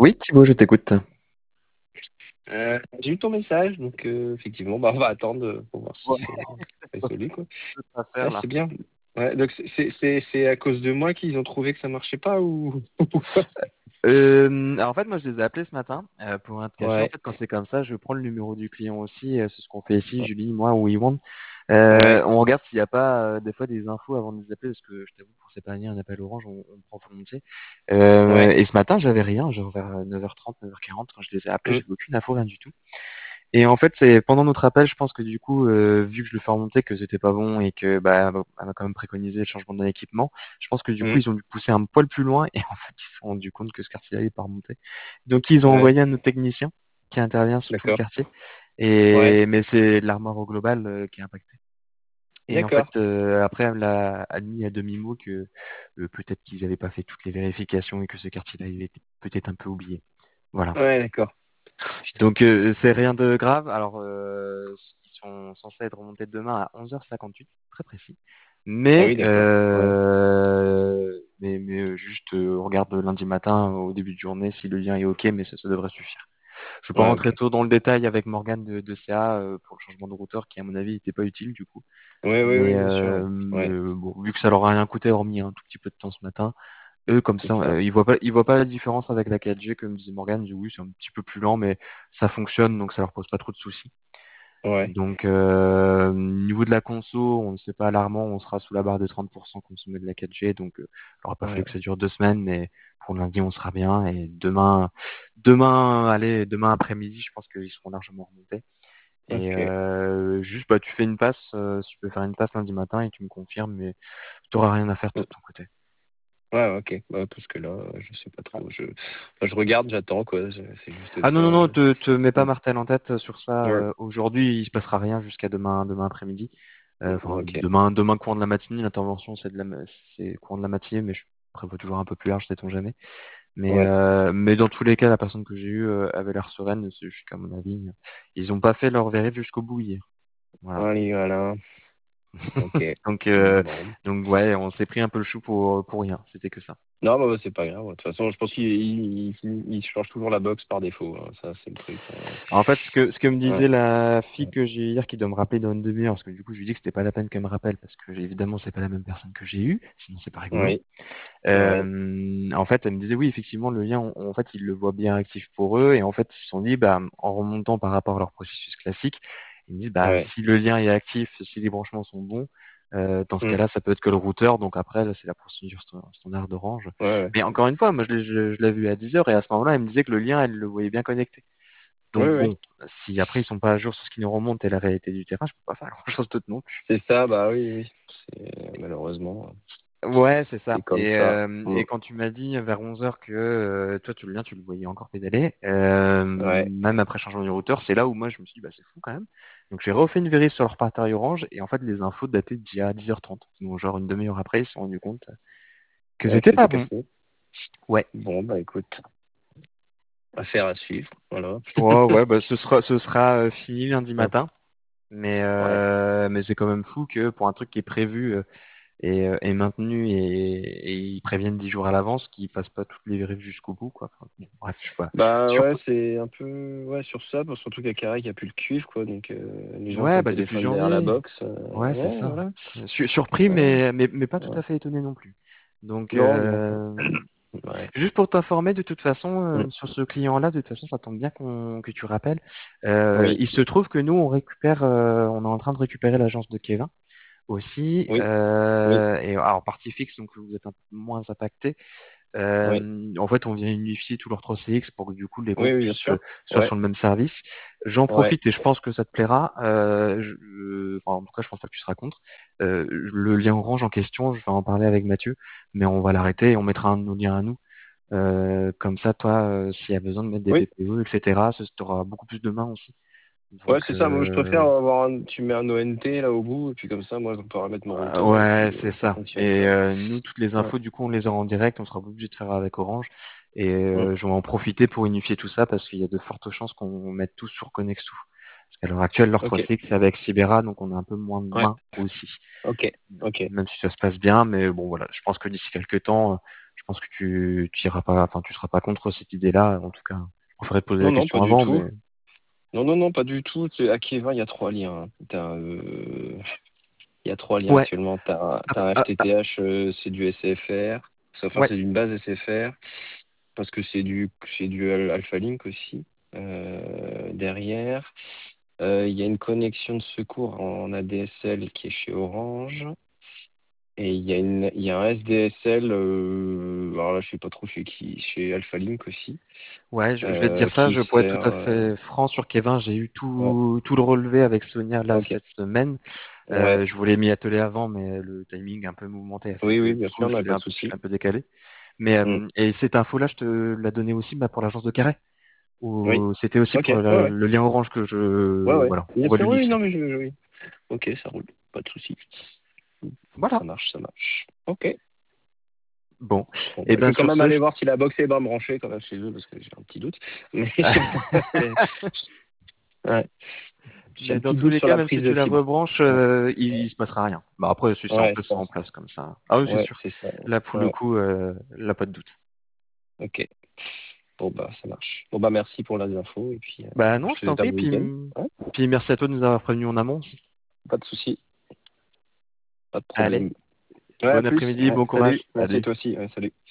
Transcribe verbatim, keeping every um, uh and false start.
Oui, Thibaut, je t'écoute. Euh, j'ai eu ton message, donc euh, effectivement, bah, on va attendre euh, pour voir si Ouais, c'est c'est celui, quoi. je peux pas faire Ouais, là. c'est bien. Ouais, donc c'est c'est- c'est- c'est à cause de moi qu'ils ont trouvé que ça marchait pas ou ou quoi? Euh, alors en fait, moi, je les ai appelés ce matin euh, pour rien te cacher. En Ouais, fait, quand c'est comme ça, je prends le numéro du client aussi. euh, c'est ce qu'on fait ici, Julie, moi ou Iwan. Euh, ouais, on regarde s'il n'y a pas euh, des fois des infos avant de les appeler, parce que je t'avoue, pour s'épargner un appel orange, on, on prend volontiers. Euh, ouais. et ce matin, j'avais rien, genre vers neuf heures trente, neuf heures quarante, quand je les ai appelés, Mm, j'avais aucune info, rien du tout. Et en fait, c'est pendant notre appel, je pense que du coup, euh, vu que je le fais remonter, que c'était pas bon et que bah, elle m'a quand même préconisé le changement d'un équipement, je pense que du coup, mm, ils ont dû pousser un poil plus loin et en fait, ils se sont rendus compte que ce quartier-là n'est pas remonté. Donc, ils ont ouais, envoyé un de nos techniciens qui intervient sur tout le d'accord. quartier. Ouais, Et mais c'est l'armoire au global euh, qui est impactée. Et en fait, d'accord. euh, après, elle me l'a admis à demi-mot que euh, peut-être qu'ils n'avaient pas fait toutes les vérifications et que ce quartier-là, il était peut-être un peu oublié. Voilà. Ouais, d'accord. Putain. Donc euh, c'est rien de grave. Alors euh, ils sont censés être remontés demain à onze heures cinquante-huit, très précis. Ah Mais oui, d'accord. Ouais, euh, mais, mais euh, juste euh, on regarde lundi matin au début de journée si le lien est OK, mais ça, ça devrait suffire. Je ne vais pas ouais, rentrer ok. trop dans le détail avec Morgane de, de C A euh, pour le changement de routeur qui à mon avis n'était pas utile du coup. Ouais, ouais, Mais, ouais, bien sûr. euh, Ouais, mais, ouais, euh, bon, vu que ça leur a rien coûté hormis un tout petit peu de temps ce matin, eux comme c'est ça ça. euh, ils voient pas ils voient pas la différence avec la quatre G comme disait Morgane. Ils disent oui c'est un petit peu plus lent mais ça fonctionne donc ça leur pose pas trop de soucis. Ouais, Donc, euh, niveau de la conso, on ne sait pas alarmant, on sera sous la barre des trente pour cent consommé de la quatre G, donc euh, il n'aura pas fallu que ouais. ça dure deux semaines, mais pour lundi, on sera bien. Et demain, demain, allez, demain après-midi, je pense qu'ils seront largement remontés. Et Ok. euh, juste, bah, tu fais une passe, euh, si tu peux faire une passe lundi matin et tu me confirmes, mais tu n'auras rien à faire toi, de ton côté. Ouais, ok. Ouais, parce que là, je sais pas trop. Je, enfin, je regarde, j'attends, quoi. Je- C'est juste Ah non, ça. non, non, euh. te, te mets pas Mm. martel en tête sur ça. Ouais. euh, aujourd'hui, il se passera rien jusqu'à demain, demain après-midi. Euh, Enfin, Ok. demain, demain courant de la matinée, l'intervention c'est de la, ma- c'est courant de la matinée, mais je prévois toujours un peu plus large, sait-on jamais. Mais, Ouais. euh, mais dans tous les cas, la personne que j'ai eue euh, avait l'air sereine. C'est juste qu'à mon avis, ils ont pas fait leur vérif jusqu'au bout hier. Voilà. Allez, voilà. Ok. Donc, euh, Bon. donc ouais, on s'est pris un peu le chou pour pour rien. C'était que ça. Non, bah, bah, c'est pas grave. De toute façon, je pense qu'il il, il- il change toujours la box par défaut, hein. Ça, c'est le truc. euh. En fait, ce que, ce que me Ouais. disait la fille que j'ai eu hier qui doit me rappeler dans une demi-heure, parce que du coup, je lui dis que c'était pas la peine qu'elle me rappelle, parce que évidemment, c'est pas la même personne que j'ai eue, sinon c'est pas rigolo. Oui. Ouais. Euh, en fait, elle me disait oui, effectivement, le lien, on- en fait, ils le voient bien actif pour eux, et en fait, ils se sont dit, bah, en remontant par rapport à leur processus classique, ils me disent, bah, Ouais. si le lien est actif, si les branchements sont bons, euh, dans ce Mm. cas-là, ça peut être que le routeur, donc après, là, c'est la procédure sta- standard d'Orange. Ouais, ouais. Mais encore une fois, moi, je l'ai je, je l'ai vu à dix heures, et à ce moment-là, elle me disait que le lien, elle le voyait bien connecté. Ouais, Donc ouais. bon, si après ils sont pas à jour sur ce qui nous remonte et la réalité du terrain, je peux pas faire grand-chose d'autre non plus. C'est ça, bah oui, oui. C'est malheureusement, Ouais, c'est ça. c'est comme Et, ça. euh, Mm. et quand tu m'as dit vers onze heures que euh, toi tu le lien, tu le voyais encore pédaler, euh, Ouais. même après changement du routeur, c'est là où moi je me suis dit bah c'est fou quand même. Donc j'ai refait une vérif sur leur partenariat Orange et en fait les infos dataient d'il y a dix heures trente. Donc genre une demi-heure après, ils se sont rendus compte que Ouais, que c'était pas c'était bon. cassé. Ouais. Bon, bah écoute, affaire à suivre. Voilà. Ouais, ouais, bah ce sera ce sera euh, fini lundi Mm. matin. Mais Ouais. euh, mais c'est quand même fou que pour un truc qui est prévu euh, et, euh, est maintenu et, et ils préviennent dix jours à l'avance qu'ils fassent pas toutes les vérifications jusqu'au bout, quoi. Enfin, bon, bref, je sais pas. Bah ouais, Surp- c'est un peu ouais sur ça, parce surtout qu'à Carré, il n'y a plus le cuivre, quoi. Donc euh, les gens qui ont Ouais, le bah depuis téléphone derrière la janvier. box, euh, Ouais, c'est ouais, ça. voilà. Su- surpris, Ouais, mais, mais mais pas tout ouais. à fait étonné non plus. Donc Non, non. euh, Ouais. juste pour t'informer, de toute façon, Mm. euh, sur ce client-là, de toute façon, ça tombe bien qu'on que tu rappelles. Euh, Oui, il se trouve que nous, on récupère, euh, on est en train de récupérer l'agence de Kevin aussi, oui, oui, euh, et alors partie fixe, donc vous êtes un peu moins impacté. oui, Euh, en fait, on vient unifier tous leurs trois C X pour que du coup les oui, comptes oui, bien puissent euh, sûr. soient Ouais, sur le même service. J'en ouais. profite et je pense que ça te plaira. Euh, je- euh, enfin, en tout cas, je pense pas que tu seras contre. Euh, le lien Orange en question, je vais en parler avec Mathieu, mais on va l'arrêter et on mettra un de nos liens à nous. Euh, comme ça, toi, euh, s'il y a besoin de mettre des Oui, P P E, et cetera, tu auras beaucoup plus de mains aussi. ouais, Donc, c'est ça. Moi, je préfère euh, avoir un... tu mets un O N T là au bout, et puis comme ça, moi, je pourrais mettre mon Euh, routeur, et ouais, puis c'est euh, ça ça. fonctionne, Et quoi. euh, nous, toutes les Ouais. infos, du coup, on les aura en direct. On sera pas obligé de faire avec Orange. Et Mm. euh, je vais en profiter pour unifier tout ça parce qu'il y a de fortes chances qu'on mette tous sur Connextou. Parce qu'à l'heure actuelle, leur Ok. trois C X, c'est avec Sibera, donc on a un peu moins de Ouais. mains aussi. Ok. Ok. Même si ça se passe bien, mais bon, voilà. Je pense que d'ici quelques temps, euh, je pense que tu, tu iras pas, enfin, tu seras pas contre cette idée-là. En tout cas, je préférerais te poser Non, la non, question pas du avant, tout. mais Non, non, non, pas du tout. Tu- À Kevin, il y a trois liens, hein. T'as, euh, Il y a trois liens ouais, actuellement. Tu as, ah, un ah, ah, F T T H, euh, c'est du S F R. C'est- Enfin, ouais, c'est d'une base S F R. Parce que c'est du, c'est du Al- Alpha Link aussi. euh, derrière. Euh, Il y a une connexion de secours en A D S L qui est chez Orange. Et il y a, une, il y a un S D S L, euh, alors là, je sais pas trop chez qui, chez Alpha Link aussi, ouais. Je, je vais te euh, dire ça. qui Je pourrais être sert. tout à euh, fait franc sur Kevin. J'ai eu ouais, tout, tout le relevé avec Sonia là ok. cette semaine. Ouais. Euh, je voulais m'y atteler avant, mais le timing un peu mouvementé a fait Oui, que oui, du bien coup sûr, je non, l'ai pas un, de je l'ai souci. un peu décalé. Mais Mm. euh, et cette info-là, je te l'ai donnée aussi bah, pour l'agence de Carré. Oui, Ou c'était aussi ok, pour ouais, la- ouais. le lien orange que Ouais, je ouais. voilà, Bien on va sûr, oui, l'unifier. non, mais je, je- oui. Ok, ça roule, pas de souci. Voilà. Ça marche, ça marche. Ok. Bon, Bon, et bah, je ben vais quand sur même ce, aller je- voir si la box est bien branchée quand même chez eux parce que j'ai un petit doute. Mais, ouais. J'ai un mais dans petit tous doute les sur cas, la même si prise de tu la fibre. rebranches, Ouais, euh, il, ouais, il se passera rien. Bah après, c'est ouais, simple, je c'est en pense. place comme ça. Ah oui, c'est Ouais, sûr. c'est ça. Là, pour le Ouais, coup, euh, là, pas de doute. ok. Bon, bah, ça marche. Bon, bah, merci pour les infos et puis euh, Bah je non, je te t'en souhaite un prie. bon Puis, week-end. Ouais, puis merci à toi de nous avoir prévenus en amont. pas de souci, pas de Allez, problème. Ouais, à bon plus. après-midi, Ouais, bon salut. courage. Merci Salut. toi aussi. Ouais, salut.